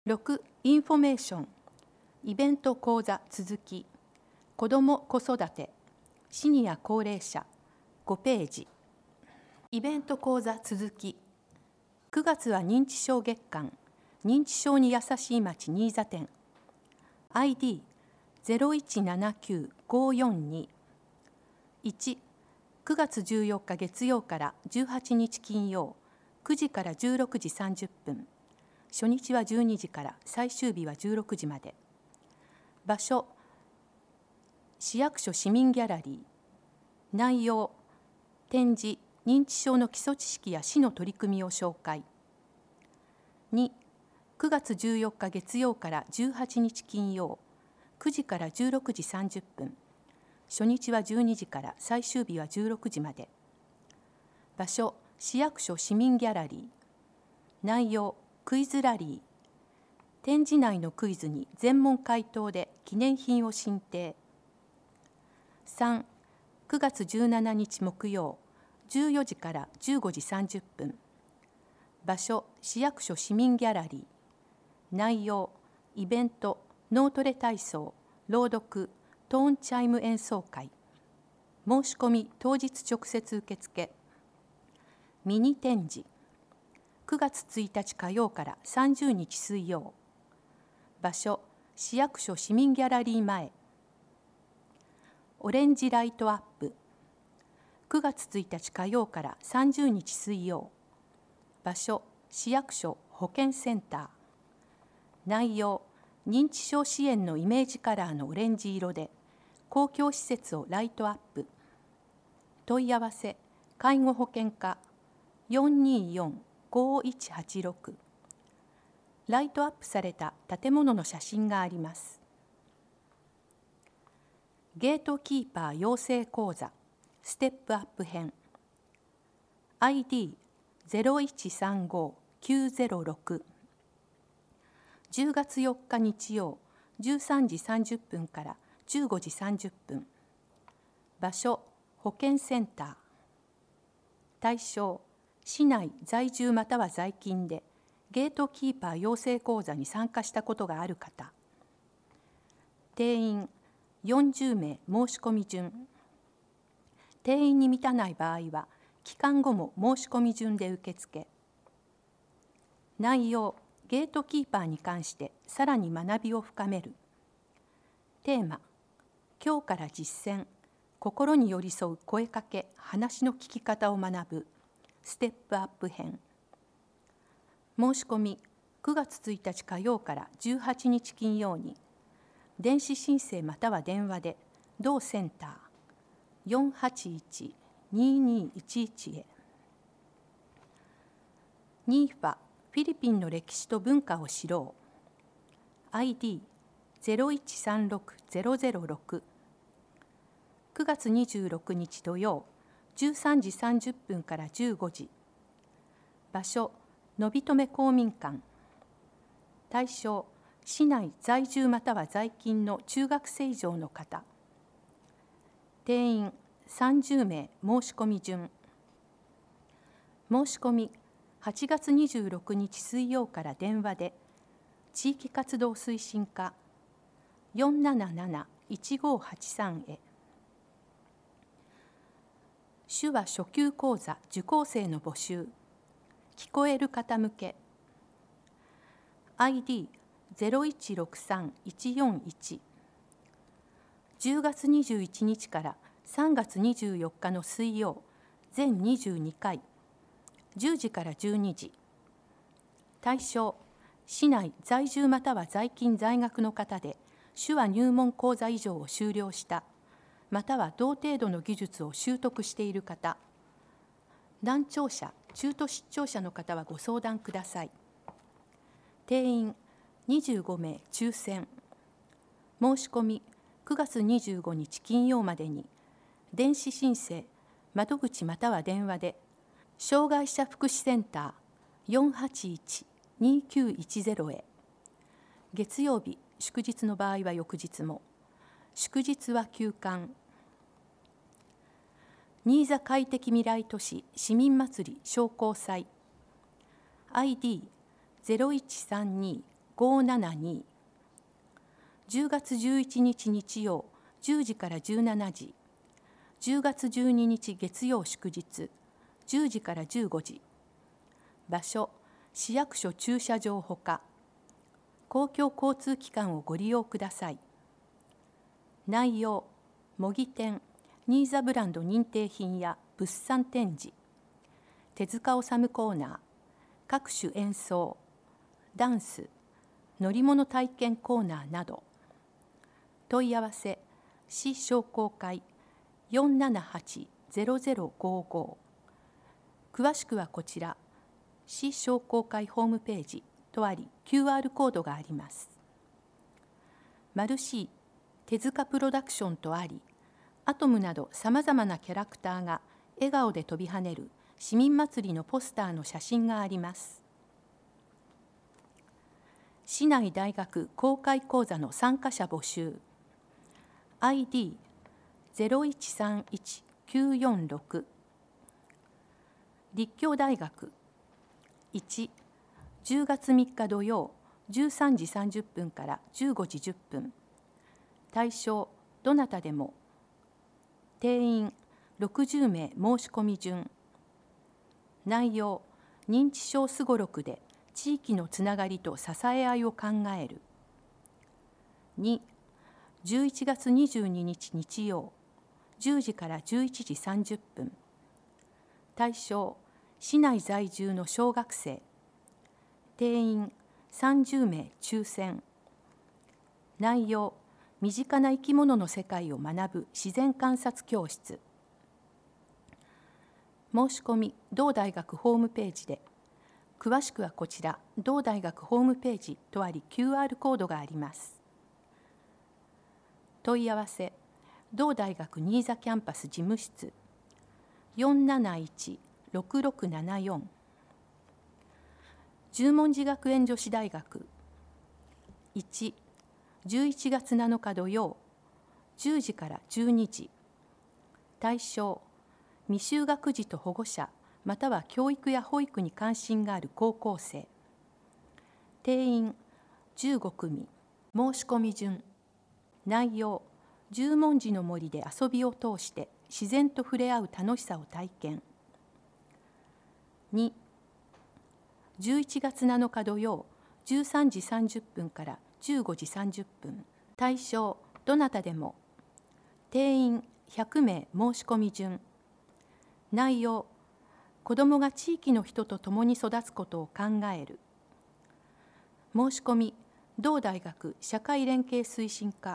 6. インフォメーションイベント講座続き子ども子育てシニア高齢者5ページイベント講座続き9月は認知症月間認知症に優しい街新座店 ID01795421 9月14日月曜から18日金曜9時から16時30分初日は12時から最終日は16時まで場所市役所市民ギャラリー内容展示認知症の基礎知識や市の取り組みを紹介2、9月14日月曜から18日金曜9時から16時30分初日は12時から最終日は16時まで場所市役所市民ギャラリー内容クイズラリー展示内のクイズに全問回答で記念品を進呈3、9月17日木曜14時から15時30分場所市役所市民ギャラリー内容イベント脳トレ体操朗読トーンチャイム演奏会申し込み当日直接受付ミニ展示9月1日火曜から30日水曜場所市役所市民ギャラリー前オレンジライトアップ9月1日火曜から30日水曜場所市役所保健センター内容認知症支援のイメージカラーのオレンジ色で公共施設をライトアップ問い合わせ介護保険課424-5186ライトアップされた建物の写真がありますゲートキーパー養成講座ステップアップ編 ID0135-906 10月4日日曜13時30分から15時30分場所保健センター対象市内在住または在勤でゲートキーパー養成講座に参加したことがある方定員40名申し込み順定員に満たない場合は期間後も申し込み順で受付内容ゲートキーパーに関してさらに学びを深めるテーマ今日から実践心に寄り添う声かけ話の聞き方を学ぶステップアップ編申し込み9月1日火曜から18日金曜に電子申請または電話で同センター 481-2211 へNIFA フィリピンの歴史と文化を知ろう ID0136-006 9月26日土曜13時30分から15時場所のびとめ公民館対象市内在住または在勤の中学生以上の方定員30名申し込み順申し込み8月26日水曜から電話で地域活動推進課 477-1583 へ手話初級講座受講生の募集聞こえる方向け ID0163-141 10月21日から3月24日の水曜全22回10時から12時対象市内在住または在勤在学の方で手話入門講座以上を修了したまたは同程度の技術を習得している方難聴者中途失聴者の方はご相談ください定員25名抽選申し込み9月25日金曜までに電子申請窓口または電話で障害者福祉センター 481-2910 へ月曜日祝日の場合は翌日も祝日は休館新座快適未来都市市民祭り商工祭 ID0132 572。10月11日日曜10時から17時。10月12日月曜祝日10時から15時。場所、市役所駐車場ほか、公共交通機関をご利用ください。内容、模擬店、ニーザブランド認定品や物産展示、手塚治虫コーナー、各種演奏、ダンス、乗り物体験コーナーなど。問い合わせ、市商工会 478-0055。詳しくはこちら、市商工会ホームページとあり QR コードがあります。マルシー手塚プロダクションとあり、アトムなどさまざまなキャラクターが笑顔で飛び跳ねる市民祭りのポスターの写真があります。市内大学公開講座の参加者募集。ID0131-946。立教大学。1、10月3日土曜13時30分から15時10分。対象、どなたでも。定員、60名申し込み順。内容、認知症すごろくで地域のつながりと支え合いを考える。2、11月22日日曜10時から11時30分。対象、市内在住の小学生。定員30名抽選。内容、身近な生き物の世界を学ぶ自然観察教室。申し込み、同大学ホームページで。詳しくはこちら、同大学ホームページとあり QR コードがあります。問い合わせ、同大学新座キャンパス事務室 471-6674。十文字学園女子大学。1、11月7日土曜10時から12時。対象、未就学児と保護者または教育や保育に関心がある高校生。定員15組。申し込み順。内容、十文字の森で遊びを通して自然と触れ合う楽しさを体験。2、11月7日土曜13時30分から15時30分。対象、どなたでも。定員100名申し込み順。内容、子どもが地域の人と共に育つことを考える。申し込み、同大学社会連携推進課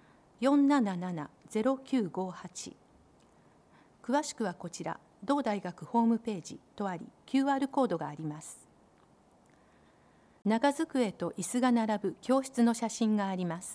477-0958。詳しくはこちら、同大学ホームページとあり QR コードがあります。長机と椅子が並ぶ教室の写真があります。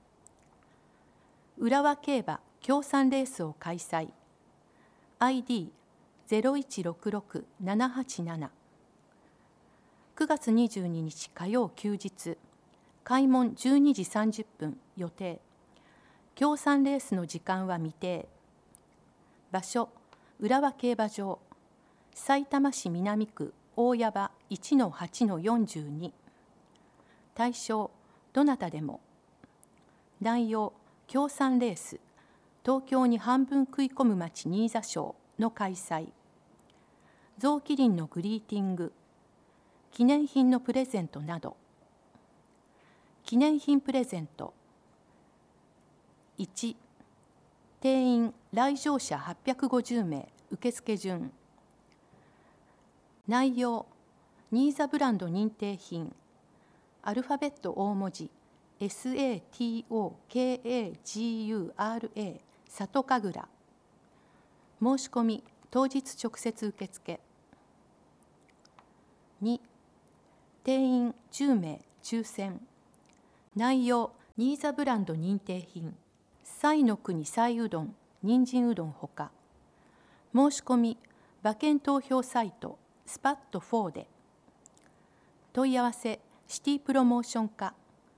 浦和競馬協賛レースを開催。ID0166-787。9月22日火曜休日。開門12時30分予定。協賛レースの時間は未定。場所、浦和競馬場。さいたま市南区大谷場 1-8-42。対象、どなたでも。内容、協賛レース、東京に半分食い込む町新座賞の開催。象キリンのグリーティング、記念品のプレゼントなど。記念品プレゼント。1、定員来場者850名受付順。内容、ニーザブランド認定品、アルファベット大文字 SATOKAGURA 里神楽。申し込み当日直接受付。2、定員10名抽選。内容、ニーザブランド認定品、彩の国彩うどん、人参うどんほか。申し込み馬券投票サイトスパット4で。問い合わせ、シティプロモーション課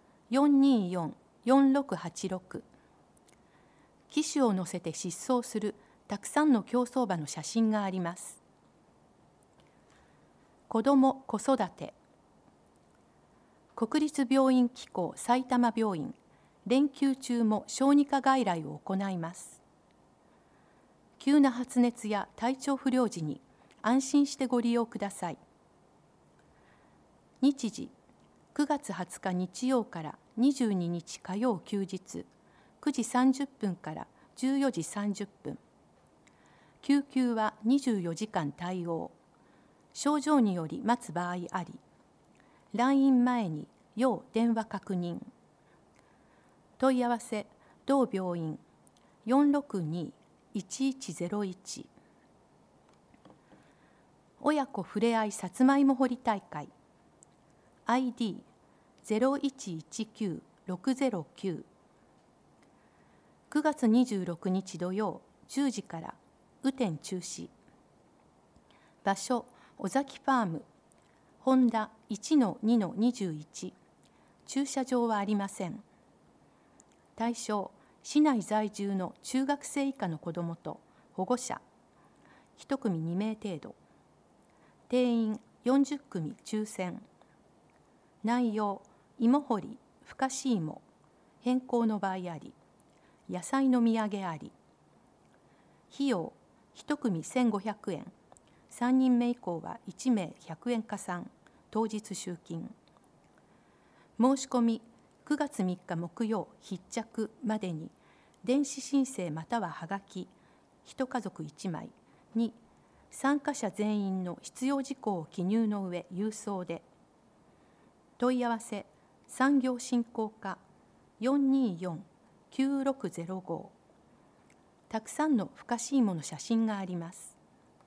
424-4686。騎手を乗せて疾走するたくさんの競走馬の写真があります。子ども・子育て。 国立病院機構埼玉病院、連休中も小児科外来を行います。急な発熱や体調不良時に安心してご利用ください。日時、9月20日日曜から22日火曜休日、9時30分から14時30分。救急は24時間対応。症状により待つ場合あり、来院前に要電話確認。問い合わせ、同病院 462-1101。親子ふれあいさつまいも掘り大会 ID0119-609。 9月26日土曜10時から雨天中止。場所、尾崎ファーム、ホンダ 1-2-21。駐車場はありません。対象、市内在住の中学生以下の子どもと保護者、1組2名程度。定員40組抽選。内容、芋掘り、ふかし芋、変更の場合あり、野菜の土産あり。費用、1組1500円、3人目以降は1名100円加算、当日集金。申し込み、9月3日木曜必着までに、電子申請またははがき、1家族1枚に、参加者全員の必要事項を記入の上、郵送で。問い合わせ、産業振興課 424-9605。たくさんのふかし芋の写真があります。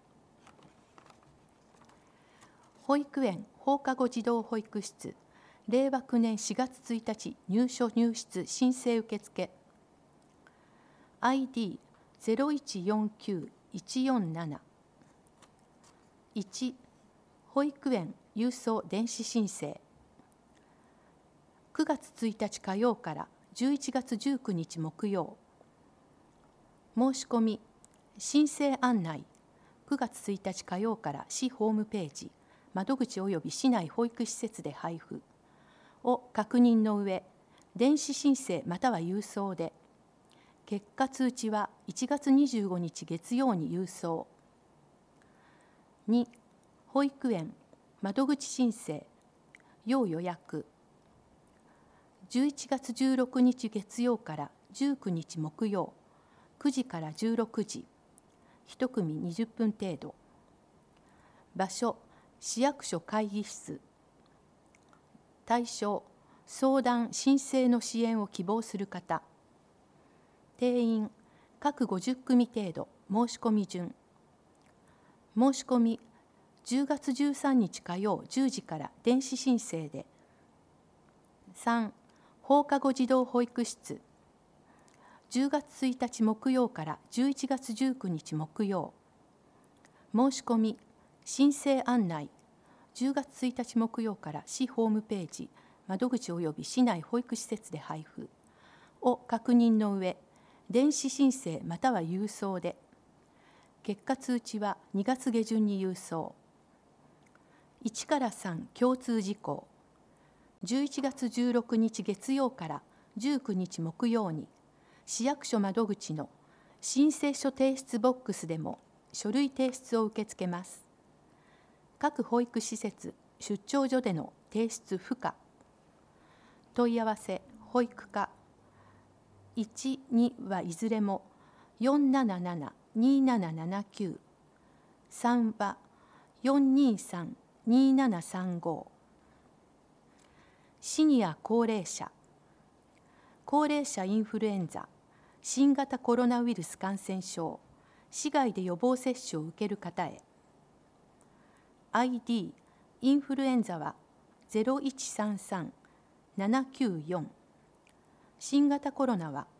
保育園放課後児童保育室、令和9年4月1日入所入室申請受付。ID0149-147。1、保育園郵送電子申請。9月1日火曜から11月19日木曜。申し込み、申請案内、9月1日火曜から市ホームページ、窓口及び市内保育施設で配布を確認の上、電子申請または郵送で、結果通知は1月25日月曜に郵送。2、保育園窓口申請、要予約。11月16日月曜から19日木曜、9時から16時、1組20分程度。場所、市役所会議室。対象、相談・申請の支援を希望する方。定員、各50組程度、申し込み順。申し込み、10月13日火曜10時から電子申請で。3、放課後児童保育室。10月1日木曜から11月19日木曜。申し込み、申請案内、10月1日木曜から市ホームページ、窓口及び市内保育施設で配布を確認の上、電子申請または郵送で。結果通知は2月下旬に郵送。1から3共通事項。11月16日月曜から19日木曜に、市役所窓口の申請書提出ボックスでも書類提出を受け付けます。各保育施設、出張所での提出不可。問い合わせ、保育課。1、2はいずれも477-2779。3は423-2735。シニア高齢者。高齢者インフルエンザ、新型コロナウイルス感染症、市外で予防接種を受ける方へ。ID、インフルエンザは0133-794。新型コロナは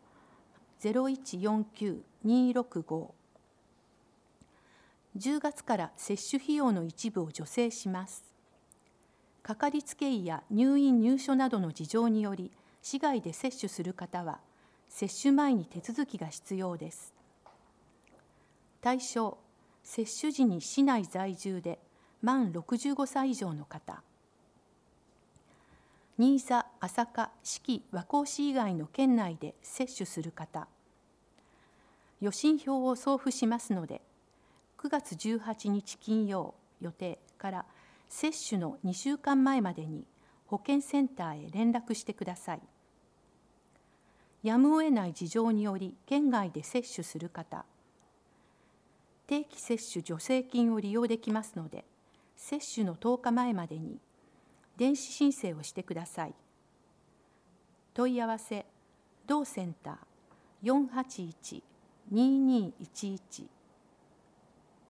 0149-265。10月から接種費用の一部を助成します。かかりつけ医や入院入所などの事情により、市外で接種する方は、接種前に手続きが必要です。対象、接種時に市内在住で満65歳以上の方。 新座、朝霞、志木、和光市以外の県内で接種する方、予診票を送付しますので、9月18日金曜予定から接種の2週間前までに保健センターへ連絡してください。やむを得ない事情により県外で接種する方、定期接種助成金を利用できますので、接種の10日前までに電子申請をしてください。問い合わせ、同センター481-2211